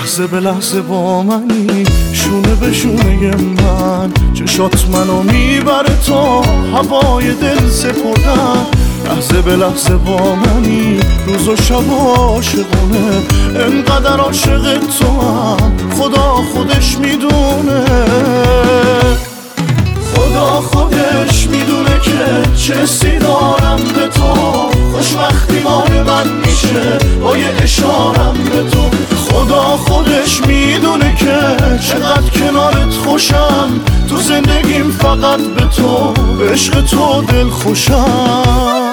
لحظه به لحظه با منی، شونه به شونه من، چشات منو میبره تا هوای دل سپردن. لحظه به لحظه با منی، روز و شب عاشقونه، انقدر عاشق تو هم خدا خودش میدونه. خدا خودش میدونه که چه حسی دارم به تو، خوشبختی مال من میشه با یه اشارم به تو. خدا خودش میدونه که چقدر کنارت خوشم، تو زندگیم فقط به تو، به عشق تو دل خوشم.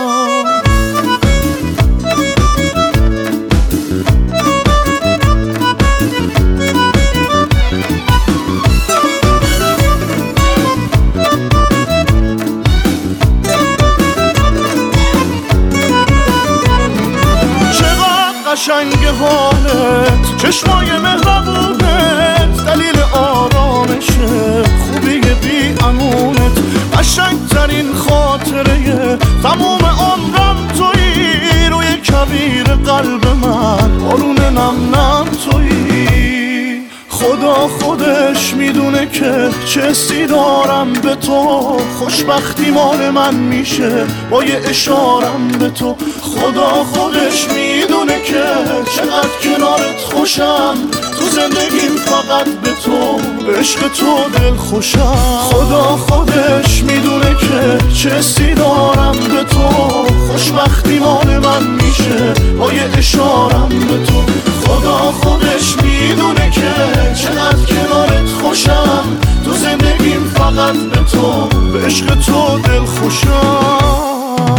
قشنگ حالت، چشمای مهربونت، دلیل آرامشه، خوبی بی امونت، قشنگ ترین خاطره تموم عمرم تویی، روی کویر قلب من بارون نم نم تویی. خدا خودش میدونه که چه حسی دارم به تو، خوشبختی مال من میشه با یه اشارم به تو. خدا خودش میدونه که چقدر کنارت خوشم، تو زندگیم فقط به تو، به عشق تو دل خوشم. خدا خودش میدونه که چه حسی دارم به تو، خوشبختی مال من میشه با یه اشارم به تو. خدا خودش میدونه که چقدر کنارت خوشم، تو زندگیم فقط به تو، به عشق تو دل خوشم.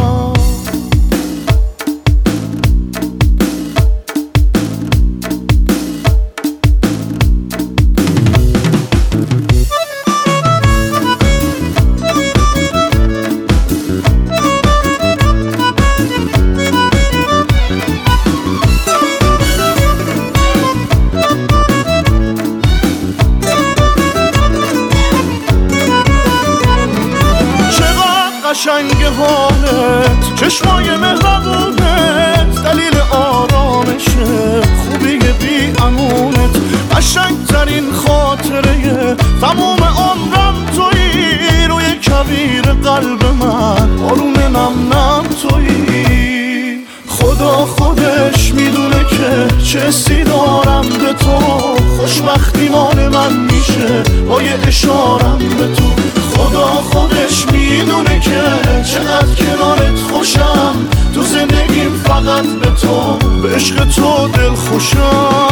قشنگ حالت، چشمای مهربونت، دلیل آرامشه، خوبی بی امونت، قشنگ ترین خاطره تموم عمرم تویی، روی کویر قلب من بارون نم نم تویی. خدا خودش میدونه که چه حسی دارم به تو، خوشبختی مال من میشه با یه اشارم به تو. خدا خودش میدونه که چقدر کنارت خوشم، تو زندگیم فقط به تو، به عشق تو دل خوشم.